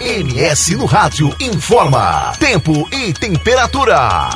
MS no Rádio informa tempo e temperatura.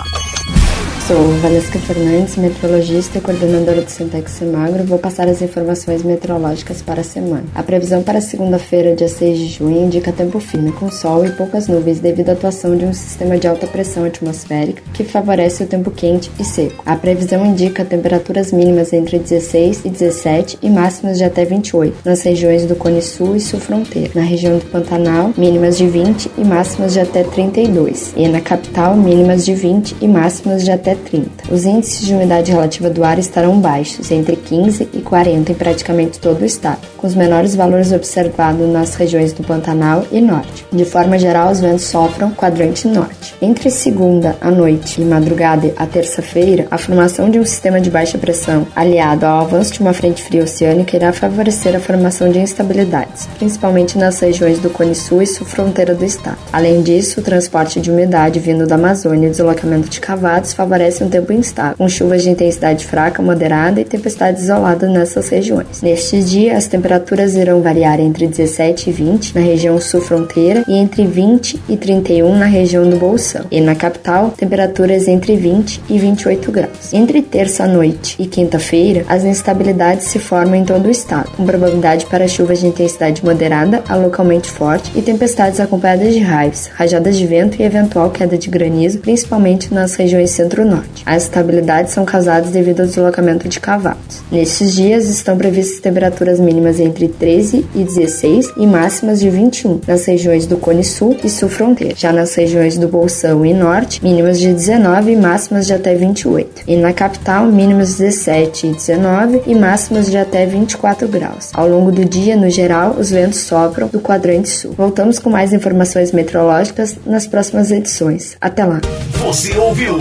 Sou Valesca Fernandes, meteorologista e coordenadora do Sintex Semagro. Vou passar as informações meteorológicas para a semana. A previsão para segunda-feira, dia 6 de junho, indica tempo firme, com sol e poucas nuvens devido à atuação de um sistema de alta pressão atmosférica que favorece o tempo quente e seco. A previsão indica temperaturas mínimas entre 16 e 17 e máximas de até 28 nas regiões do Cone Sul e Sul Fronteira. Na região do Pantanal, mínimas de 20 e máximas de até 32. E na capital, mínimas de 20 e máximas de até 30. Os índices de umidade relativa do ar estarão baixos, entre 15 e 40 em praticamente todo o estado, com os menores valores observados nas regiões do Pantanal e Norte. De forma geral, os ventos sopram quadrante norte. Entre segunda à noite e madrugada à terça-feira, a formação de um sistema de baixa pressão, aliado ao avanço de uma frente fria oceânica, irá favorecer a formação de instabilidades, principalmente nas regiões do Cone Sul e Sul Fronteira do estado. Além disso, o transporte de umidade vindo da Amazônia e o deslocamento de cavados favorece um tempo instável, com chuvas de intensidade fraca, moderada e tempestades isoladas nessas regiões. Nestes dias, as temperaturas irão variar entre 17 e 20 na região sul fronteira e entre 20 e 31 na região do Bolsão. E na capital, temperaturas entre 20 e 28 graus. Entre terça-noite e quinta-feira, as instabilidades se formam em todo o estado, com probabilidade para chuvas de intensidade moderada a localmente forte e tempestades acompanhadas de raios, rajadas de vento e eventual queda de granizo, principalmente nas regiões centro-norte. As instabilidades são causadas devido ao deslocamento de cavados. Nestes dias estão previstas temperaturas mínimas entre 13 e 16 e máximas de 21 nas regiões do Cone Sul e Sul Fronteira. Já nas regiões do Bolsão e Norte, mínimas de 19 e máximas de até 28. E na capital, mínimas de 17 e 19 e máximas de até 24 graus. Ao longo do dia, no geral, os ventos sopram do quadrante sul. Voltamos com mais informações meteorológicas nas próximas edições. Até lá! Você ouviu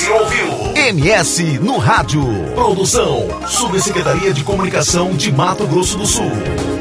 MS no Rádio. Produção, Subsecretaria de Comunicação de Mato Grosso do Sul.